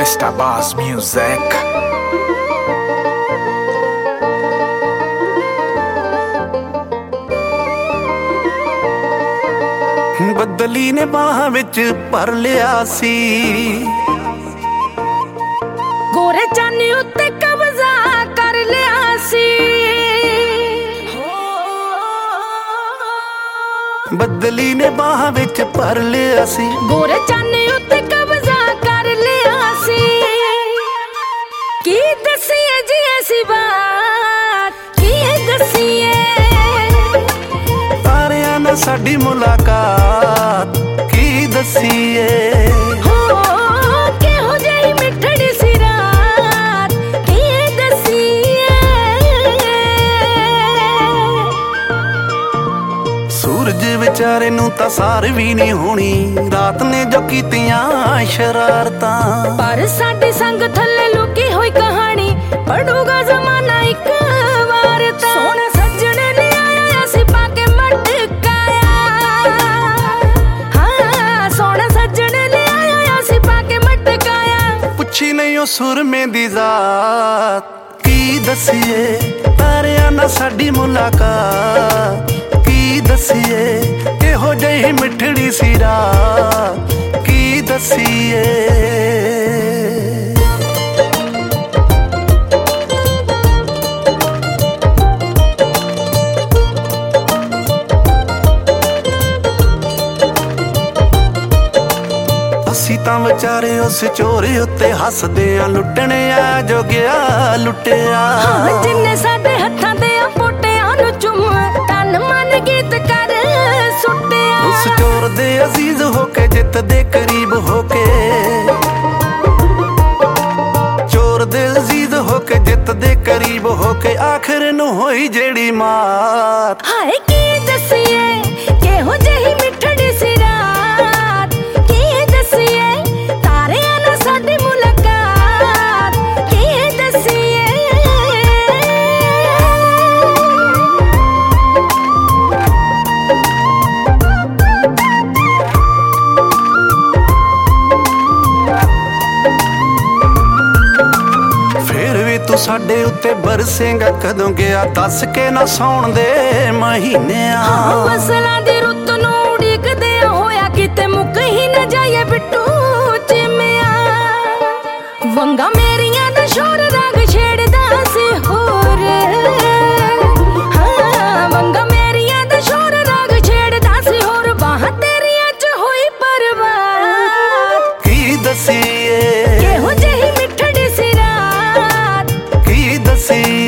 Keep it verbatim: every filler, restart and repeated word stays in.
Mr Bass Music। ਬੱਦਲੀ ਨੇ ਬਾਹਾਂ ਵਿੱਚ ਭਰ ਲਿਆ ਸੀ, ਗੋਰੇ ਚਾਨੀ ਉੱਤੇ ਕਬਜ਼ਾ ਕਰ ਲਿਆ ਸੀ। ਬੱਦਲੀ ਨੇ ਬਾਹਾਂ ਵਿੱਚ ਭਰ ਲਿਆ ਸੀ, ਗੋਰੇ ਚਾਨੀ ਉੱਤੇ ਕਬਜ਼ਾ ਕਰ ਲਿਆ ਸੀ। ਕੀ ਦਸੀਏ ਜੀ ਐਸੀ ਬਾਤ, ਕੀ ਦਸੀਏ ਤਾਰਿਆਂ ਨਾਲ ਸਾਡੀ ਮੁਲਾਕਾਤ, ਕੀ ਦਸੀਏ ਕਿਹੋ ਜਿਹੀ ਮਿੱਠੜੀ ਸੀ ਰਾਤ, ਕੀ ਦਸੀਏ। ਸੂਰਜ ਵਿਚਾਰੇ ਨੂੰ ਤਾਂ ਸਾਰ ਵੀ ਨਹੀਂ ਹੋਣੀ, ਰਾਤ ਨੇ ਜੋ ਕੀਤੀਆਂ ਸ਼ਰਾਰਤਾਂ। ਪਰ ਸਾਡੀ ਸੰਗ ਥੱਲੇ ਲੁਕੀ ਹੋਈ ਕਹਾਣੀ ਪੜੂਗਾ ਜ਼ਮਾਨਾ ਇੱਕ ਵਾਰ ਤਾਂ। ਸੋਹਣਾ ਸੱਜਣ ਨੇ ਆਇਆ ਅਸੀਂ ਪਾ ਕੇ ਮਟਕਾਇਆ, ਹਾਂ ਸੋਹਣਾ ਸੱਜਣ ਨੇ ਆਇਆ ਅਸੀਂ ਪਾ ਕੇ ਮਟਕਾਇਆ। ਪੁੱਛੀ ਨਹੀਂ ਉਹ ਸੁਰਮੇ ਦੀ ਜ਼ਾਤ, ਕੀ ਦਸੀਏ ਤਾਰਿਆਂ ਨਾਲ ਸਾਡੀ ਮੁਲਾਕਾਤ, ਕੀ ਦਸੀਏ ਇਹੋ ਜਿਹੀ ਮਿੱਠੜੀ ਸੀ ਰਾਤ, ਕੀ ਦਸੀਏ। ਅਸੀਂ ਤਾਂ ਵਿਚਾਰੇ ਉਸ ਚੋਰੀ ਉੱਤੇ ਹੱਸਦੇ ਆ, ਲੁੱਟਣੇ ਆ ਜੋ ਗਿਆ ਲੁੱਟਿਆ। ਹਾਂ ਜਿੰਨੇ ਸਾਡੇ ਹੱਥਾਂ ਤੇ ਆ ਪੋਟਿਆਂ ਨੂੰ ਚੁੰਮ ਤਨ ਮਨ ਗੀਤ ਕਰ ਸੁੱਟਿਆ। ਉਸ ਚੋਰ ਦੇ ਅਜ਼ੀਜ਼ ਹੋ ਕੇ ਜਿੱਤ ਦੇ ਕਰੀਬ ਹੋ ਕੇ, ਚੋਰ ਦੇ ਅਜ਼ੀਜ਼ ਹੋ ਕੇ ਜਿੱਤ ਦੇ ਕਰੀਬ ਹੋ ਕੇ, ਆਖਰ ਨੂੰ ਹੋਈ ਜਿਹੜੀ ਮਾਤ। ਹਾਏ ਕੀ ਦਸੀਏ ਕਿਹੋ ਜਿਹੀ ਮਿੱਠੜੀ ਸੀ ਰਾਤ, ਕੀ ਦਸੀਏ ਤਾਰਿਆਂ ਨਾਲ ਸਾਡੀ ਮੁਲਾਕਾਤ, ਕੀ ਦਸੀਏ। ਫੇਰ ਵੀ ਤੂੰ ਸਾਡੇ ਉੱਤੇ ਬਰਸੇਂਗਾ ਕਦੋਂ, ਗਿਆ ਦੱਸ ਕੇ ਨਾ ਸੌਣ ਦੇ ਮਹੀਨਿਆਂ। ਫਸਲਾਂ ਦੀ ਰੁੱਤ ਨੂੰ ਉਡੀਕਦੇ ਹੋਇਆ ਕਿਤੇ ਮੁੱਕ ਹੀ ਨਾ ਜਾਏ ਬਿੱਟੂ ਚਿਮਿਆ। ਵੰਗਾ ਮੇਰੀਆਂ ਦਾ ਸ਼ੋਰ ਰੰਗ ਛੇੜਦਾ ਸੀ ਹੋਰ, ਹਾਂ ਵੰਗਾ ਮੇਰੀਆਂ ਦਾ ਸ਼ੋਰ ਰੰਗ ਛੇੜਦਾ ਸੀ ਹੋਰ। ਬਾਹਾਂ ਤੇਰੀਆਂ ਚ ਹੋਈ ਬਰਬਾਦ, ਕੀ ਦਸੀਏ ਕਿਹੋ ਜਿਹੀ ਮਿੱਠੜੀ ਸੀ ਰਾਤ, ਕੀ ਦਸੀਏ।